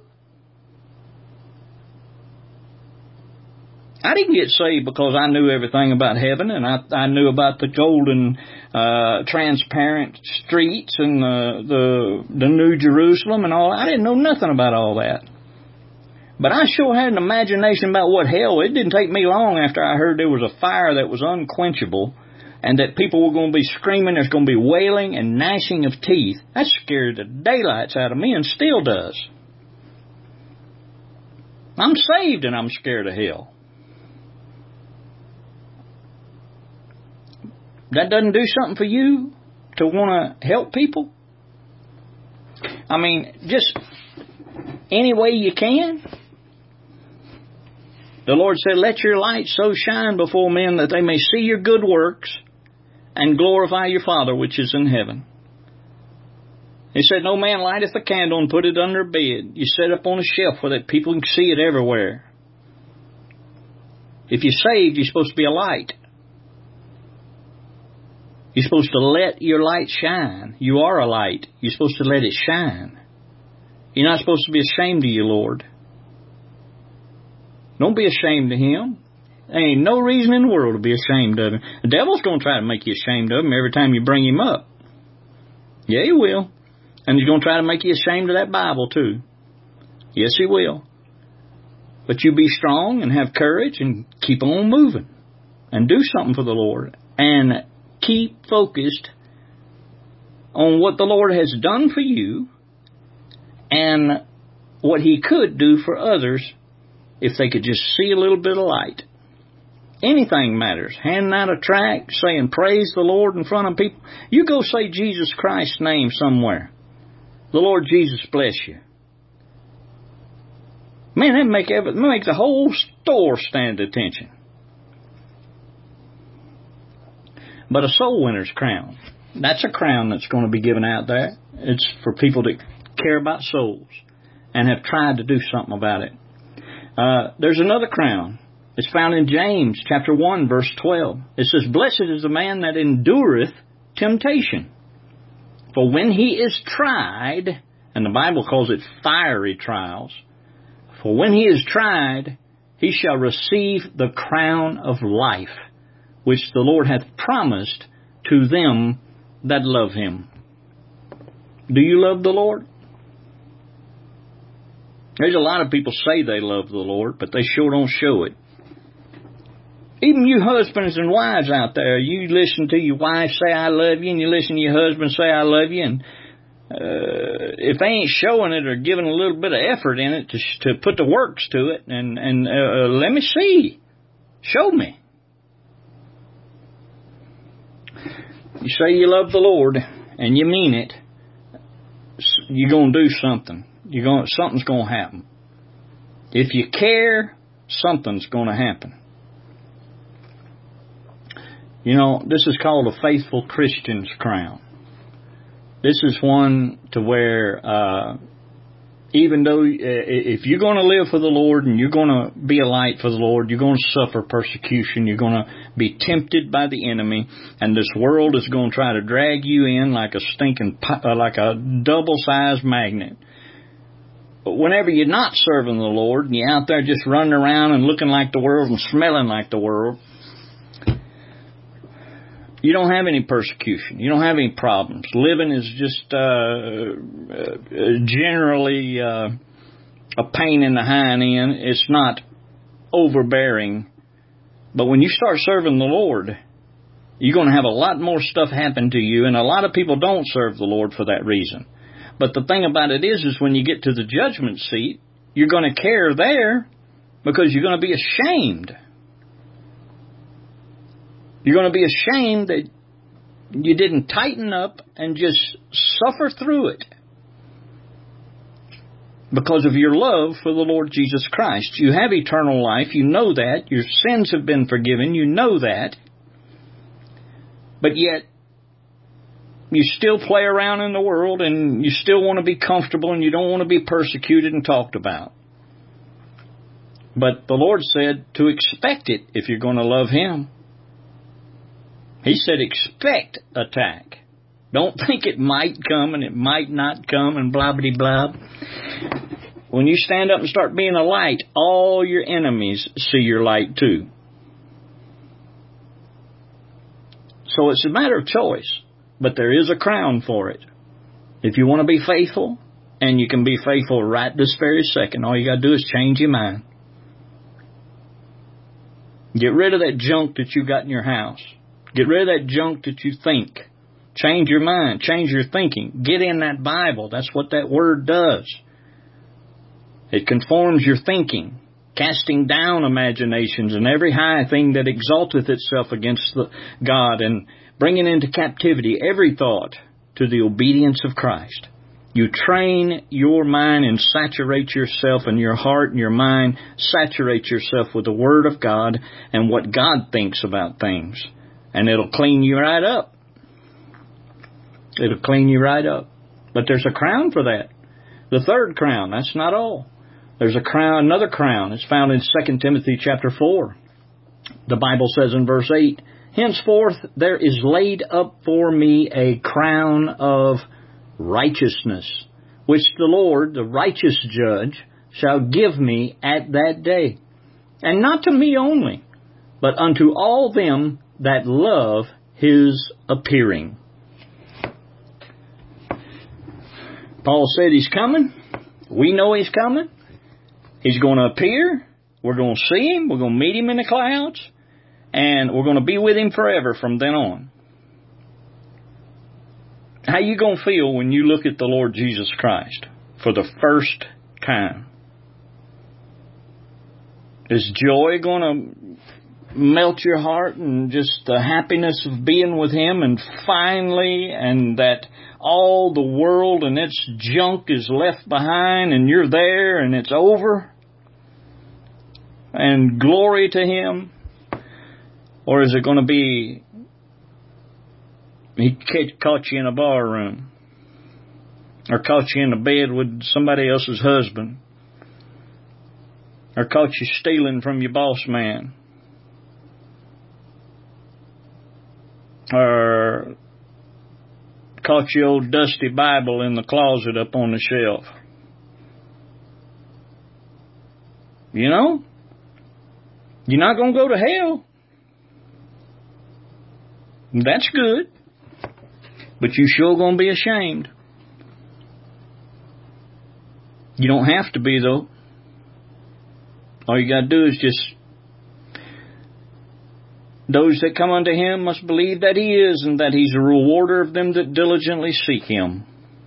I didn't get saved because I knew everything about heaven, and I knew about the golden, transparent streets and the New Jerusalem and all. I didn't know nothing about all that. But I sure had an imagination about what hell. It didn't take me long after I heard there was a fire that was unquenchable, and that people were going to be screaming, there's going to be wailing and gnashing of teeth. That scared the daylights out of me, and still does. I'm saved, and I'm scared of hell. That doesn't do something for you to want to help people? I mean, just any way you can. The Lord said, "Let your light so shine before men that they may see your good works and glorify your Father which is in heaven." He said, "No man lighteth a candle and put it under a bed. You set it up on a shelf where that people can see it everywhere." If you're saved, you're supposed to be a light. You're supposed to let your light shine. You are a light. You're supposed to let it shine. You're not supposed to be ashamed of your Lord. Don't be ashamed of Him. There ain't no reason in the world to be ashamed of Him. The devil's going to try to make you ashamed of Him every time you bring Him up. Yeah, he will. And he's going to try to make you ashamed of that Bible too. Yes, he will. But you be strong and have courage and keep on moving. and do something for the Lord and keep focused on what the Lord has done for you and what He could do for others if they could just see a little bit of light. Anything matters. Handing out a tract, saying praise the Lord in front of people. You go say Jesus Christ's name somewhere. The Lord Jesus bless you. Man, that make the whole store stand at attention. But a soul winner's crown. That's a crown that's going to be given out there. It's for people that care about souls and have tried to do something about it. There's another crown. It's found in James chapter 1, verse 12. It says, "Blessed is the man that endureth temptation. For when he is tried," and the Bible calls it fiery trials, "for when he is tried, he shall receive the crown of life, which the Lord hath promised to them that love Him." Do you love the Lord? There's a lot of people say they love the Lord, but they sure don't show it. Even you husbands and wives out there, you listen to your wife say, "I love you," and you listen to your husband say, "I love you," and if they ain't showing it or giving a little bit of effort in it to put the works to it, and let me see. Show me. You say you love the Lord, and you mean it, you're going to do something. Something's going to happen. If you care, something's going to happen. You know, this is called a faithful Christian's crown. This is one to where, even though if you're going to live for the Lord and you're going to be a light for the Lord, you're going to suffer persecution. You're going to be tempted by the enemy, and this world is going to try to drag you in like a double-sized magnet. But whenever you're not serving the Lord and you're out there just running around and looking like the world and smelling like the world, you don't have any persecution. You don't have any problems. Living is just generally a pain in the hind end. It's not overbearing. But when you start serving the Lord, you're going to have a lot more stuff happen to you, and a lot of people don't serve the Lord for that reason. But the thing about it is when you get to the judgment seat, you're going to care there because you're going to be ashamed. You're going to be ashamed that you didn't tighten up and just suffer through it because of your love for the Lord Jesus Christ. You have eternal life. You know that. Your sins have been forgiven. You know that. But yet, you still play around in the world and you still want to be comfortable and you don't want to be persecuted and talked about. But the Lord said to expect it if you're going to love Him. He said expect attack. Don't think it might come and it might not come and blah, blah, blah. When you stand up and start being a light, all your enemies see your light too. So it's a matter of choice. But there is a crown for it. If you want to be faithful, and you can be faithful right this very second, all you got to do is change your mind. Get rid of that junk that you got in your house. Get rid of that junk that you think. Change your mind. Change your thinking. Get in that Bible. That's what that word does. It conforms your thinking, casting down imaginations and every high thing that exalteth itself against God, and bringing into captivity every thought to the obedience of Christ. You train your mind and saturate yourself, and your heart and your mind saturate yourself with the Word of God and what God thinks about things. And it'll clean you right up. It'll clean you right up. But there's a crown for that. The third crown, that's not all. There's a crown, another crown. It's found in 2 Timothy chapter 4. The Bible says in verse 8, "Henceforth there is laid up for me a crown of righteousness, which the Lord, the righteous judge, shall give me at that day. And not to me only, but unto all them that love His appearing." Paul said He's coming. We know He's coming. He's going to appear. We're going to see Him. We're going to meet Him in the clouds. And we're going to be with Him forever from then on. How you going to feel when you look at the Lord Jesus Christ for the first time? Is joy going to melt your heart, and just the happiness of being with Him, and finally, and that all the world and its junk is left behind and you're there and it's over? And glory to Him? Or is it going to be, He caught you in a bar room, or caught you in a bed with somebody else's husband, or caught you stealing from your boss man, or caught your old dusty Bible in the closet up on the shelf? You know, you're not going to go to hell. That's good. But you sure going to be ashamed. You don't have to be, though. All you got to do is just, those that come unto Him must believe that He is, and that He's a rewarder of them that diligently seek Him.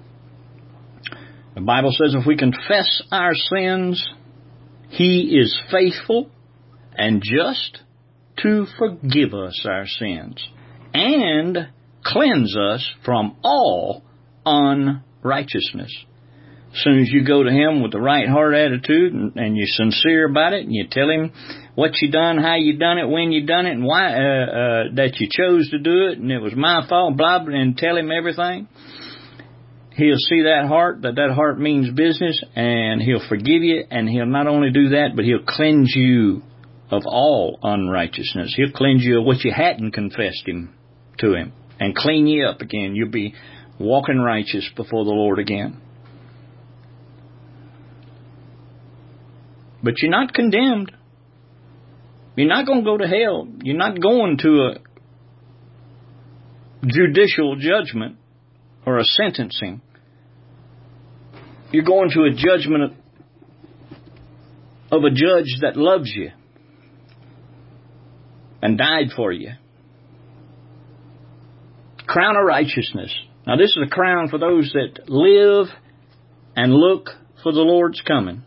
The Bible says if we confess our sins, He is faithful and just to forgive us our sins and cleanse us from all unrighteousness. As soon as you go to Him with the right heart attitude, and you're sincere about it, and you tell Him what you done, how you done it, when you done it, and why that you chose to do it, and it was my fault, blah, blah, and tell Him everything, He'll see that heart means business, and He'll forgive you, and He'll not only do that, but He'll cleanse you of all unrighteousness. He'll cleanse you of what you hadn't confessed to Him, and clean you up again. You'll be walking righteous before the Lord again. But you're not condemned. You're not going to go to hell. You're not going to a judicial judgment or a sentencing. You're going to a judgment of a judge that loves you and died for you. Crown of righteousness. Now, this is a crown for those that live and look for the Lord's coming.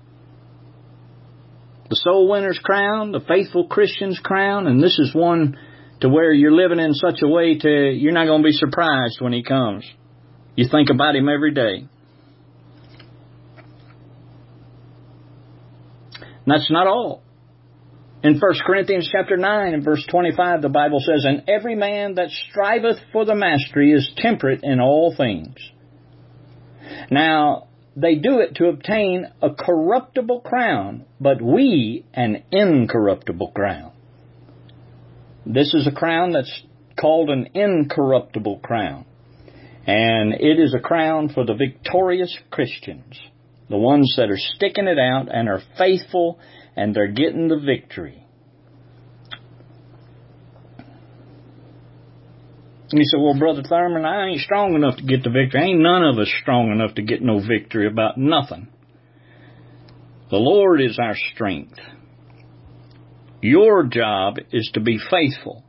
The soul winner's crown, the faithful Christian's crown, and this is one to where you're living in such a way you're not going to be surprised when He comes. You think about Him every day. And that's not all. In 1 Corinthians chapter 9 and verse 25, the Bible says, "And every man that striveth for the mastery is temperate in all things." Now, they do it to obtain a corruptible crown, but we an incorruptible crown. This is a crown that's called an incorruptible crown. And it is a crown for the victorious Christians, the ones that are sticking it out and are faithful, and they're getting the victory. And you say, "Well, Brother Thurman, I ain't strong enough to get the victory." Ain't none of us strong enough to get no victory about nothing. The Lord is our strength. Your job is to be faithful.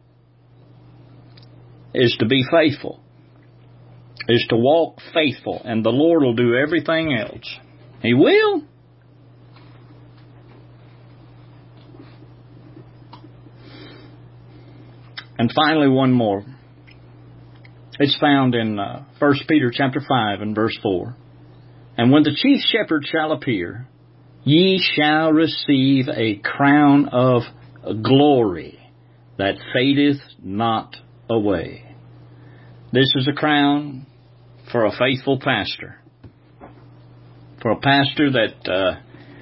Is to be faithful. Is to walk faithful. And the Lord will do everything else. He will. And finally, one more. It's found in 1 Peter chapter 5 and verse 4. "And when the chief shepherd shall appear, ye shall receive a crown of glory that fadeth not away." This is a crown for a faithful pastor. For a pastor that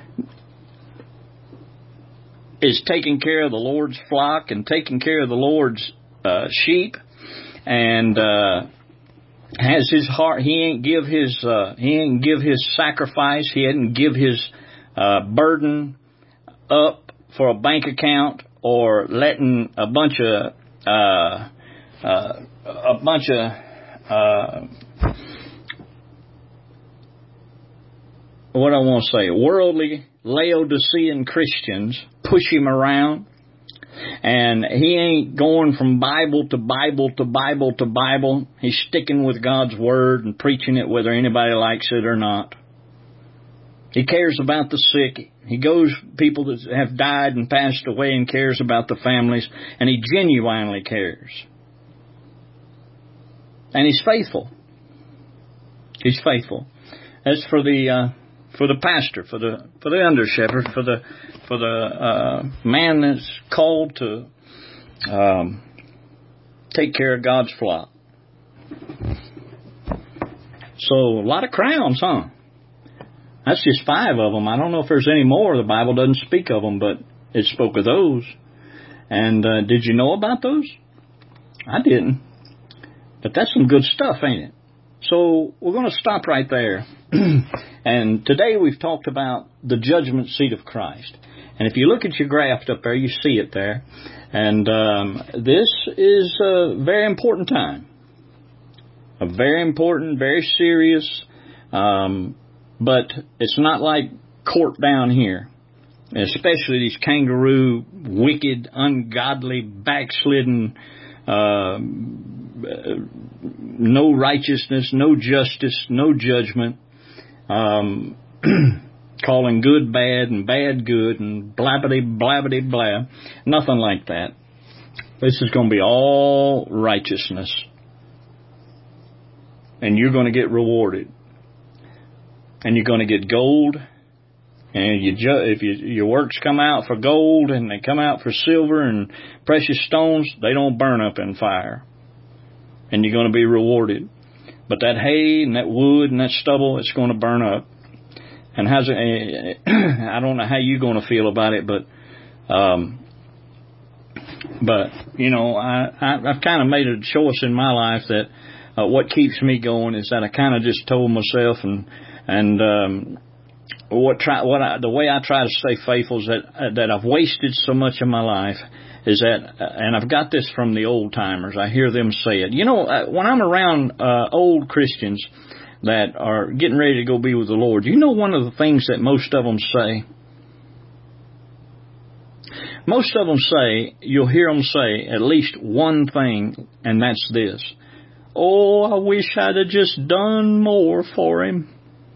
is taking care of the Lord's flock and taking care of the Lord's sheep, and has his heart. He ain't give his sacrifice. He didn't give his burden up for a bank account, or letting a bunch of what I want to say, worldly Laodicean Christians push him around And he ain't going from Bible to Bible to Bible to Bible. He's sticking with God's Word and preaching it whether anybody likes it or not. He cares about the sick. He goes people that have died and passed away and cares about the families. And he genuinely cares. And he's faithful. He's faithful. As for the pastor, for the under shepherd, for the man that's called to take care of God's flock. So a lot of crowns, huh? That's just 5 of them. I don't know if there's any more. The Bible doesn't speak of them, but it spoke of those. And did you know about those? I didn't. But that's some good stuff, ain't it? So we're going to stop right there. And today we've talked about the judgment seat of Christ. And if you look at your graph up there, you see it there. And this is a very important time. A very important, very serious, but it's not like court down here. Especially these kangaroo, wicked, ungodly, backslidden, no righteousness, no justice, no judgment, calling good bad and bad good and blabbity blah. Nothing like that. This is going to be all righteousness. And you're going to get rewarded. And you're going to get gold. And if your works come out for gold and they come out for silver and precious stones, they don't burn up in fire. And you're going to be rewarded. But that hay and that wood and that stubble, it's going to burn up. And I don't know how you're going to feel about it, but you know, I've kind of made a choice in my life that what keeps me going is that I kind of just told myself and the way I try to stay faithful is that I've wasted so much of my life is that, and I've got this from the old timers. I hear them say it. You know, when I'm around old Christians that are getting ready to go be with the Lord, you know one of the things that most of them say? Most of them say, you'll hear them say at least one thing, and that's this. Oh, I wish I'd have just done more for him.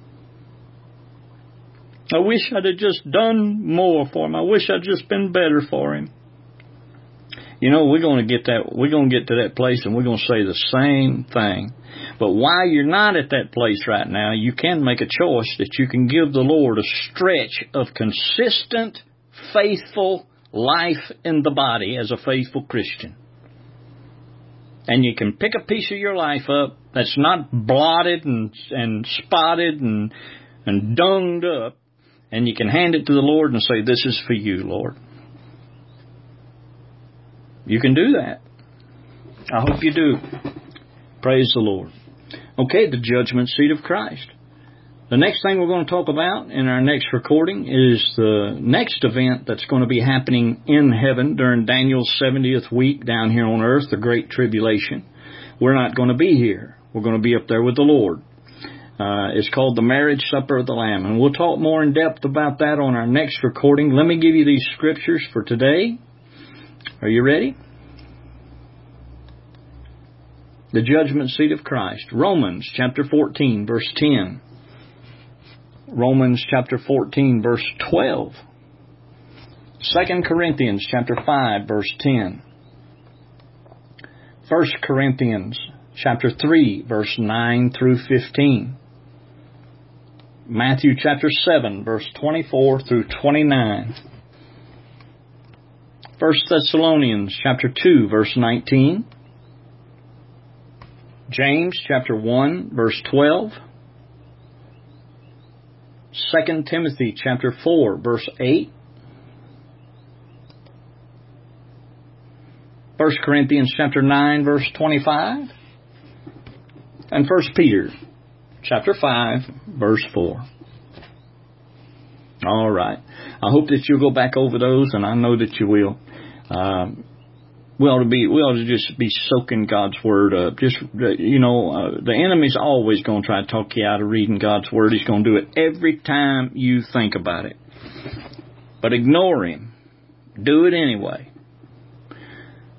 I wish I'd have just done more for him. I wish I'd just been better for him. You know, we're going to get to that place and we're going to say the same thing. But while you're not at that place right now, you can make a choice that you can give the Lord a stretch of consistent, faithful life in the body as a faithful Christian. And you can pick a piece of your life up that's not blotted and spotted and dunged up, and you can hand it to the Lord and say, this is for you, Lord. You can do that. I hope you do. Praise the Lord. Okay, the judgment seat of Christ. The next thing we're going to talk about in our next recording is the next event that's going to be happening in heaven during Daniel's 70th week down here on earth, the Great Tribulation. We're not going to be here. We're going to be up there with the Lord. It's called the Marriage Supper of the Lamb. And we'll talk more in depth about that on our next recording. Let me give you these scriptures for today. Are you ready? The judgment seat of Christ. Romans chapter 14, verse 10. Romans chapter 14, verse 12. 2 Corinthians chapter 5, verse 10. 1 Corinthians chapter 3, verse 9 through 15. Matthew chapter 7, verse 24 through 29. 1 Thessalonians chapter 2, verse 19. James chapter 1, verse 12. 2 Timothy chapter 4, verse 8. 1 Corinthians chapter 9, verse 25. And 1 Peter chapter 5, verse 4. All right. I hope that you'll go back over those, and I know that you will. We ought to just be soaking God's Word up. The enemy's always going to try to talk you out of reading God's Word. He's going to do it every time you think about it. But ignore him. Do it anyway.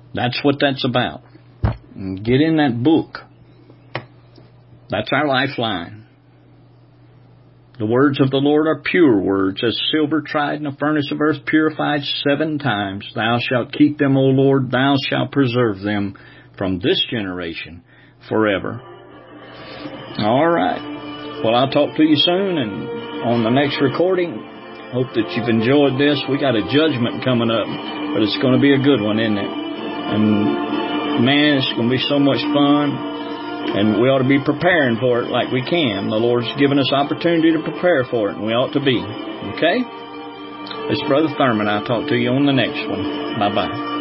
That's what that's about. Get in that book. That's our lifeline. The words of the Lord are pure words, as silver tried in a furnace of earth, purified 7 times. Thou shalt keep them, O Lord, thou shalt preserve them from this generation forever. All right. Well, I'll talk to you soon, and on the next recording, hope that you've enjoyed this. We got a judgment coming up, but it's going to be a good one, isn't it? And man, it's going to be so much fun. And we ought to be preparing for it like we can. The Lord's given us opportunity to prepare for it, and we ought to be. Okay? It's Brother Thurman. I'll talk to you on the next one. Bye-bye.